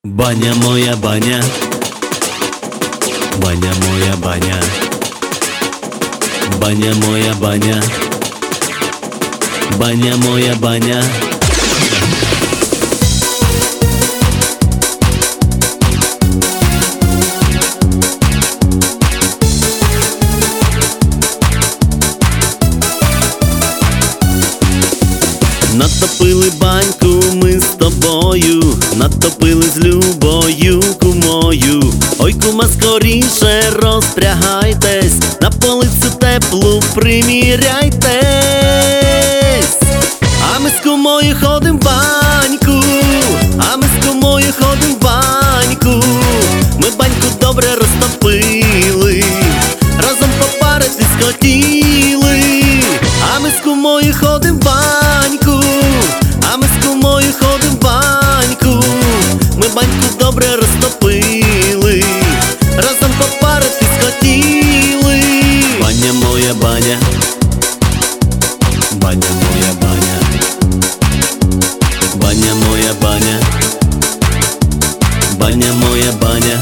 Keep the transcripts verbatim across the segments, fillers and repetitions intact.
Баня моя баня, баня моя баня, баня моя баня, баня моя баня. Натопили баньку ми з тобою, натопили з любою кумою. Ой, кума, скоріше розпрягайтесь, на полицю теплу приміряйтесь. А ми з кумою ходим в баньку, а ми з кумою ходим в баньку. Ми баньку добре розтопили, разом попаритись хотіли. А ми з кумою ходим в баньку, а ми з кумою ходим в баньку. Ми баньку добре розтопили, разом попаритись хотіли. Баня моя баня, баня моя баня, баня моя баня, баня моя баня.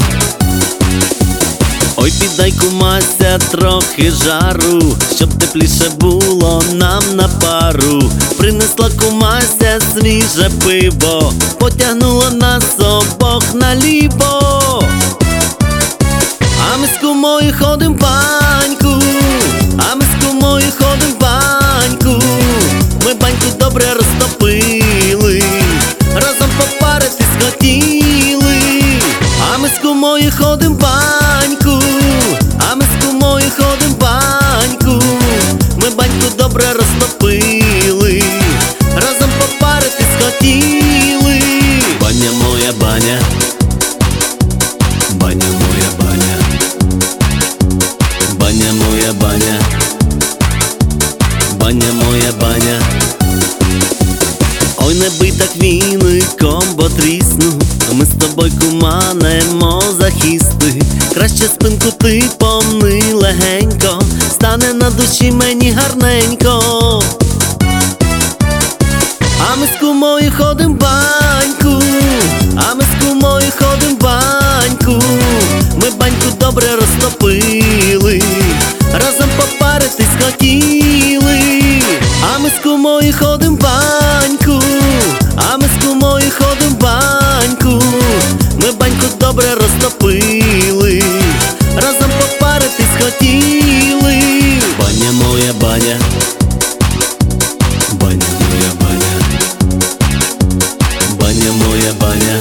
Ой, піддай, кумася, трохи жару, щоб тепліше було нам на пару. Принесла кумася свіже пиво, потягнула нас обох наліво. А ми з кумою ходим в баньку, а ми з кумою ходим в баньку. Ми баньку добре розтопили, разом попаритись хотіли. А ми з кумою ходим в баньку, а ми з кумою ходим в баньку. Ми баньку добре розтопили, разом попаритись хотіли. Баня моя баня, баня моя баня, баня моя баня, баня моя баня. Ой, не бий так віником, бо трісну, ми з тобою, кума, немо захисти. Краще спинку ти помни легенько, стане на душі мені гарненько. А ми з кумою ходим в баньку, а ми з кумою ходим в баньку. Ми баньку добре розтопили, разом попаритись хотіли. А ми з кумою ходим в баньку, а ми з кумою ходим в баньку. Ми баньку добре розтопили, разом попаритись хотіли. Баня моя баня, баня моя баня, баня моя баня,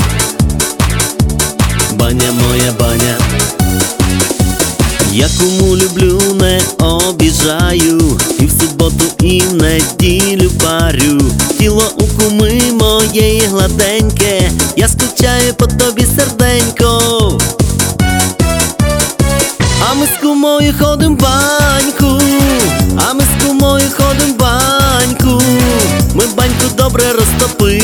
баня моя баня. Я куму люблю, не обіжаю, і в суботу, і в неділю парю. Тіло у куми моєї гладеньке, я скучаю по тобі, серденько. А ми з кумою ходим в баньку, а ми з кумою ходим в баньку. Ми баньку добре розтопили,